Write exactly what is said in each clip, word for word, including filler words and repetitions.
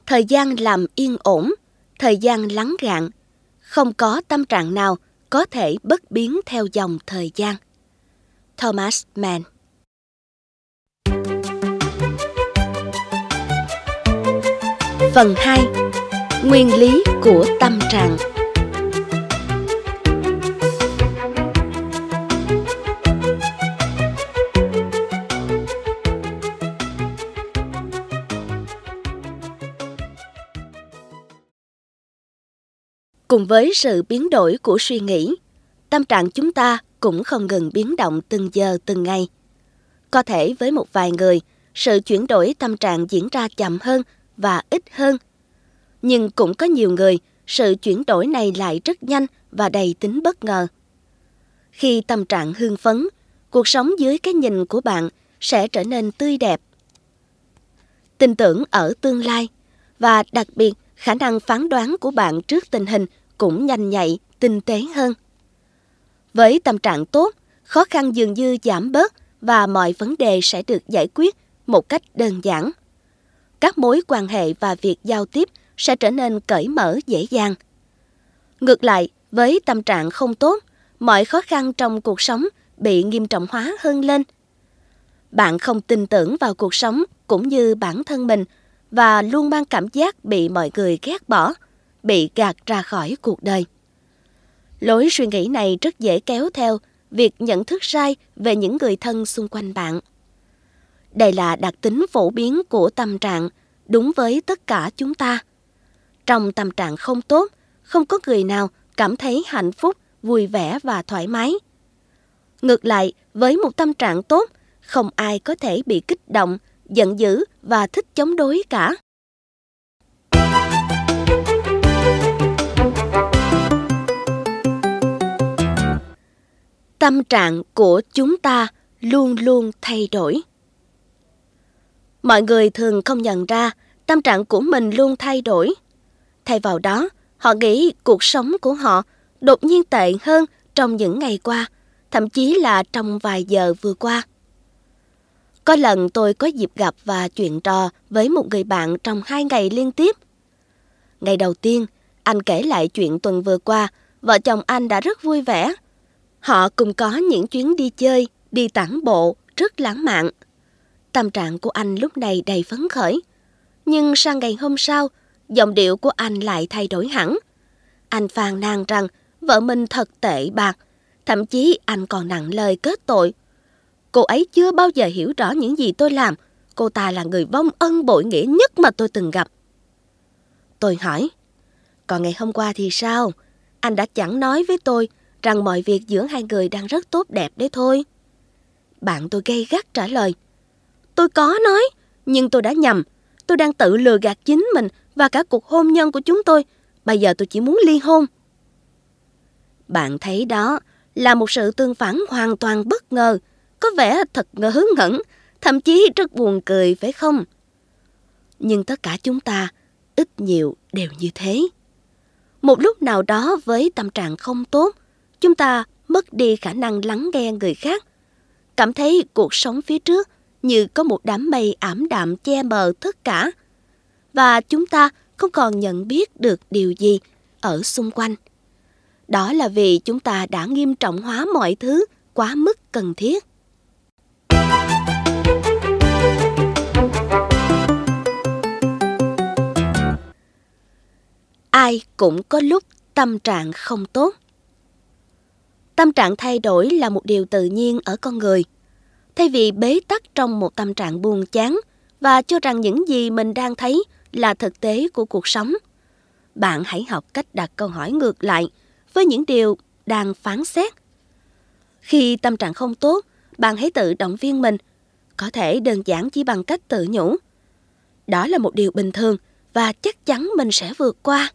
Thời gian làm yên ổn, thời gian lắng gạn, không có tâm trạng nào có thể bất biến theo dòng thời gian. Thomas Mann. Phần hai. Nguyên lý của tâm trạng. Cùng với sự biến đổi của suy nghĩ, tâm trạng chúng ta cũng không ngừng biến động từng giờ từng ngày. Có thể với một vài người, sự chuyển đổi tâm trạng diễn ra chậm hơn và ít hơn. Nhưng cũng có nhiều người, sự chuyển đổi này lại rất nhanh và đầy tính bất ngờ. Khi tâm trạng hưng phấn, cuộc sống dưới cái nhìn của bạn sẽ trở nên tươi đẹp. Tin tưởng ở tương lai và đặc biệt khả năng phán đoán của bạn trước tình hình cũng nhanh nhạy, tinh tế hơn. Với tâm trạng tốt, khó khăn dường như giảm bớt và mọi vấn đề sẽ được giải quyết một cách đơn giản. Các mối quan hệ và việc giao tiếp sẽ trở nên cởi mở dễ dàng. Ngược lại, với tâm trạng không tốt, mọi khó khăn trong cuộc sống bị nghiêm trọng hóa hơn lên. Bạn không tin tưởng vào cuộc sống cũng như bản thân mình và luôn mang cảm giác bị mọi người ghét bỏ, bị gạt ra khỏi cuộc đời. Lối suy nghĩ này rất dễ kéo theo việc nhận thức sai về những người thân xung quanh bạn. Đây là đặc tính phổ biến của tâm trạng, đúng với tất cả chúng ta. Trong tâm trạng không tốt, không có người nào cảm thấy hạnh phúc, vui vẻ và thoải mái. Ngược lại, với một tâm trạng tốt, không ai có thể bị kích động, giận dữ và thích chống đối cả. Tâm trạng của chúng ta luôn luôn thay đổi. Mọi người thường không nhận ra tâm trạng của mình luôn thay đổi. Thay vào đó, họ nghĩ cuộc sống của họ đột nhiên tệ hơn trong những ngày qua, thậm chí là trong vài giờ vừa qua. Có lần tôi có dịp gặp và chuyện trò với một người bạn trong hai ngày liên tiếp. Ngày đầu tiên, anh kể lại chuyện tuần vừa qua, vợ chồng anh đã rất vui vẻ. Họ cùng có những chuyến đi chơi, đi tản bộ, rất lãng mạn. Tâm trạng của anh lúc này đầy phấn khởi. Nhưng sang ngày hôm sau, giọng điệu của anh lại thay đổi hẳn. Anh phàn nàn rằng vợ mình thật tệ bạc, thậm chí anh còn nặng lời kết tội. Cô ấy chưa bao giờ hiểu rõ những gì tôi làm. Cô ta là người vong ân bội nghĩa nhất mà tôi từng gặp. Tôi hỏi, còn ngày hôm qua thì sao? Anh đã chẳng nói với tôi rằng mọi việc giữa hai người đang rất tốt đẹp đấy thôi. Bạn tôi gay gắt trả lời, tôi có nói, nhưng tôi đã nhầm. Tôi đang tự lừa gạt chính mình và cả cuộc hôn nhân của chúng tôi. Bây giờ tôi chỉ muốn ly hôn. Bạn thấy đó là một sự tương phản hoàn toàn bất ngờ, có vẻ thật ngớ ngẩn, thậm chí rất buồn cười phải không? Nhưng tất cả chúng ta, ít nhiều đều như thế. Một lúc nào đó với tâm trạng không tốt, chúng ta mất đi khả năng lắng nghe người khác, cảm thấy cuộc sống phía trước như có một đám mây ảm đạm che mờ tất cả, và chúng ta không còn nhận biết được điều gì ở xung quanh. Đó là vì chúng ta đã nghiêm trọng hóa mọi thứ quá mức cần thiết. Ai cũng có lúc tâm trạng không tốt. Tâm trạng thay đổi là một điều tự nhiên ở con người. Thay vì bế tắc trong một tâm trạng buồn chán và cho rằng những gì mình đang thấy là thực tế của cuộc sống, bạn hãy học cách đặt câu hỏi ngược lại với những điều đang phán xét. Khi tâm trạng không tốt, bạn hãy tự động viên mình, có thể đơn giản chỉ bằng cách tự nhủ. Đó là một điều bình thường và chắc chắn mình sẽ vượt qua.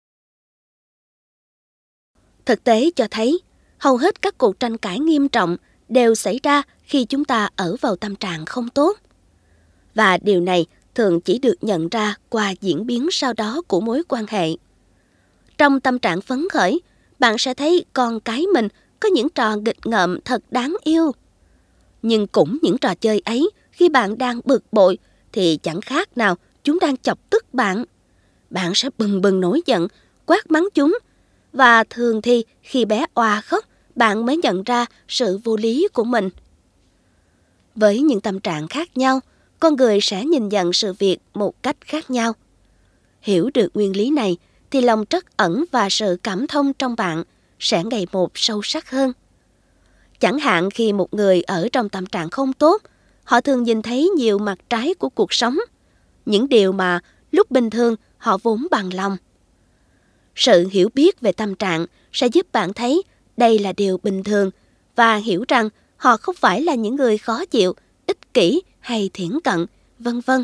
Thực tế cho thấy, hầu hết các cuộc tranh cãi nghiêm trọng đều xảy ra khi chúng ta ở vào tâm trạng không tốt. Và điều này thường chỉ được nhận ra qua diễn biến sau đó của mối quan hệ. Trong tâm trạng phấn khởi, bạn sẽ thấy con cái mình có những trò nghịch ngợm thật đáng yêu. Nhưng cũng những trò chơi ấy, khi bạn đang bực bội, thì chẳng khác nào chúng đang chọc tức bạn. bạn sẽ bừng bừng nổi giận, quát mắng chúng. Và thường thì khi bé oà khóc, bạn mới nhận ra sự vô lý của mình. Với những tâm trạng khác nhau, con người sẽ nhìn nhận sự việc một cách khác nhau. Hiểu được nguyên lý này thì lòng trắc ẩn và sự cảm thông trong bạn sẽ ngày một sâu sắc hơn. Chẳng hạn khi một người ở trong tâm trạng không tốt, họ thường nhìn thấy nhiều mặt trái của cuộc sống, những điều mà lúc bình thường họ vốn bằng lòng. Sự hiểu biết về tâm trạng sẽ giúp bạn thấy đây là điều bình thường và hiểu rằng họ không phải là những người khó chịu, ích kỷ hay thiển cận, vân vân.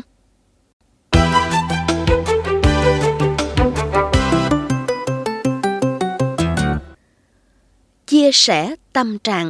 Chia sẻ tâm trạng.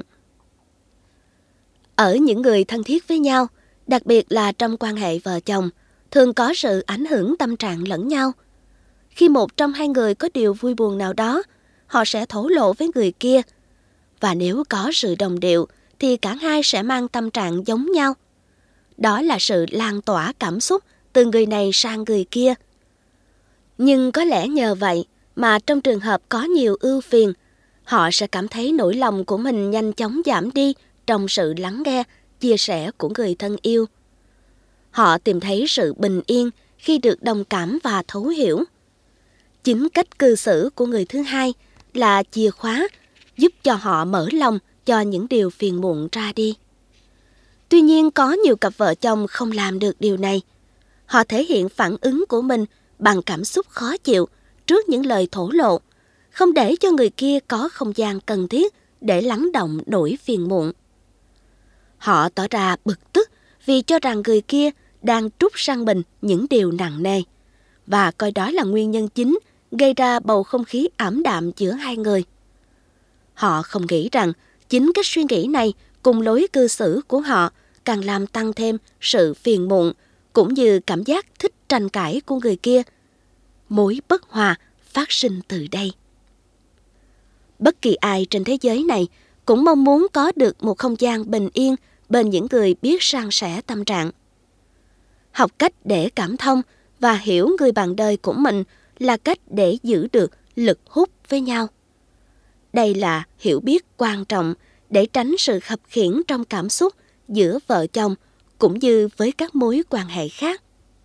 Ở những người thân thiết với nhau, đặc biệt là trong quan hệ vợ chồng, thường có sự ảnh hưởng tâm trạng lẫn nhau. Khi một trong hai người có điều vui buồn nào đó, họ sẽ thổ lộ với người kia. Và nếu có sự đồng điệu, thì cả hai sẽ mang tâm trạng giống nhau. Đó là sự lan tỏa cảm xúc từ người này sang người kia. Nhưng có lẽ nhờ vậy mà trong trường hợp có nhiều ưu phiền, họ sẽ cảm thấy nỗi lòng của mình nhanh chóng giảm đi trong sự lắng nghe, chia sẻ của người thân yêu. Họ tìm thấy sự bình yên khi được đồng cảm và thấu hiểu. Chính cách cư xử của người thứ hai là chìa khóa giúp cho họ mở lòng cho những điều phiền muộn ra đi. Tuy nhiên có nhiều cặp vợ chồng không làm được điều này. Họ thể hiện phản ứng của mình bằng cảm xúc khó chịu trước những lời thổ lộ, không để cho người kia có không gian cần thiết để lắng đọng nỗi phiền muộn. Họ tỏ ra bực tức vì cho rằng người kia đang trút sang mình những điều nặng nề, và coi đó là nguyên nhân chính gây ra bầu không khí ảm đạm giữa hai người. Họ không nghĩ rằng chính cái suy nghĩ này cùng lối cư xử của họ càng làm tăng thêm sự phiền muộn, cũng như cảm giác thích tranh cãi của người kia. Mối bất hòa phát sinh từ đây. Bất kỳ ai trên thế giới này cũng mong muốn có được một không gian bình yên bên những người biết san sẻ tâm trạng. Học cách để cảm thông và hiểu người bạn đời của mình là cách để giữ được lực hút với nhau. Đây là hiểu biết quan trọng để tránh sự khập khiễng trong cảm xúc giữa vợ chồng cũng như với các mối quan hệ khác.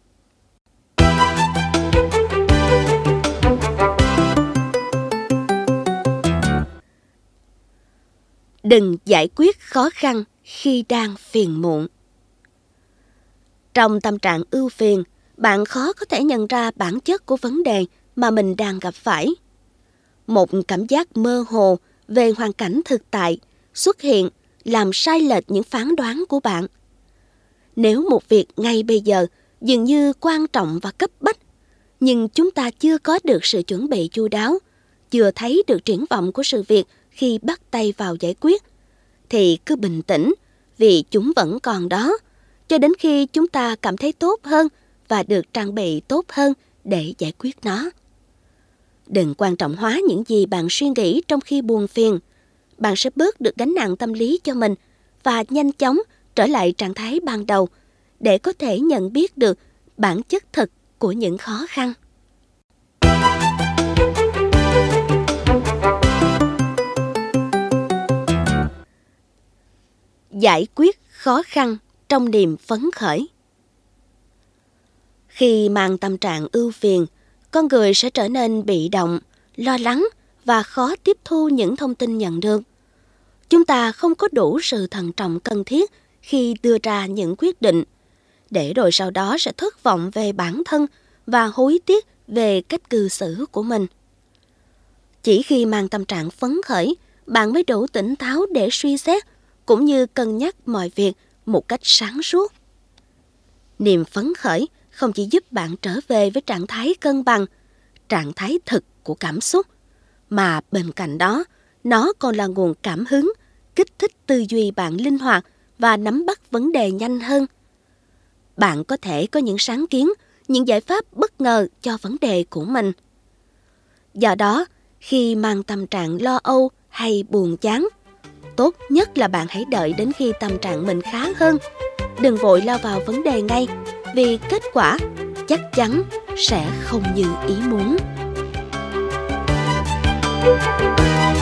Đừng giải quyết khó khăn khi đang phiền muộn. Trong tâm trạng ưu phiền, bạn khó có thể nhận ra bản chất của vấn đề mà mình đang gặp phải. Một cảm giác mơ hồ về hoàn cảnh thực tại xuất hiện làm sai lệch những phán đoán của bạn. Nếu một việc ngay bây giờ dường như quan trọng và cấp bách, nhưng chúng ta chưa có được sự chuẩn bị chu đáo, chưa thấy được triển vọng của sự việc khi bắt tay vào giải quyết, thì cứ bình tĩnh vì chúng vẫn còn đó, cho đến khi chúng ta cảm thấy tốt hơn và được trang bị tốt hơn để giải quyết nó. Đừng quan trọng hóa những gì bạn suy nghĩ trong khi buồn phiền. Bạn sẽ bớt được gánh nặng tâm lý cho mình và nhanh chóng trở lại trạng thái ban đầu để có thể nhận biết được bản chất thực của những khó khăn. Giải quyết khó khăn trong niềm phấn khởi. Khi mang tâm trạng ưu phiền, con người sẽ trở nên bị động, lo lắng và khó tiếp thu những thông tin nhận được. Chúng ta không có đủ sự thận trọng cần thiết khi đưa ra những quyết định, để rồi sau đó sẽ thất vọng về bản thân và hối tiếc về cách cư xử của mình. Chỉ khi mang tâm trạng phấn khởi, bạn mới đủ tỉnh táo để suy xét cũng như cân nhắc mọi việc một cách sáng suốt. Niềm phấn khởi không chỉ giúp bạn trở về với trạng thái cân bằng, trạng thái thực của cảm xúc, mà bên cạnh đó, nó còn là nguồn cảm hứng, kích thích tư duy bạn linh hoạt và nắm bắt vấn đề nhanh hơn. Bạn có thể có những sáng kiến, những giải pháp bất ngờ cho vấn đề của mình. Do đó, khi mang tâm trạng lo âu hay buồn chán, tốt nhất là bạn hãy đợi đến khi tâm trạng mình khá hơn. Đừng vội lao vào vấn đề ngay, vì kết quả chắc chắn sẽ không như ý muốn.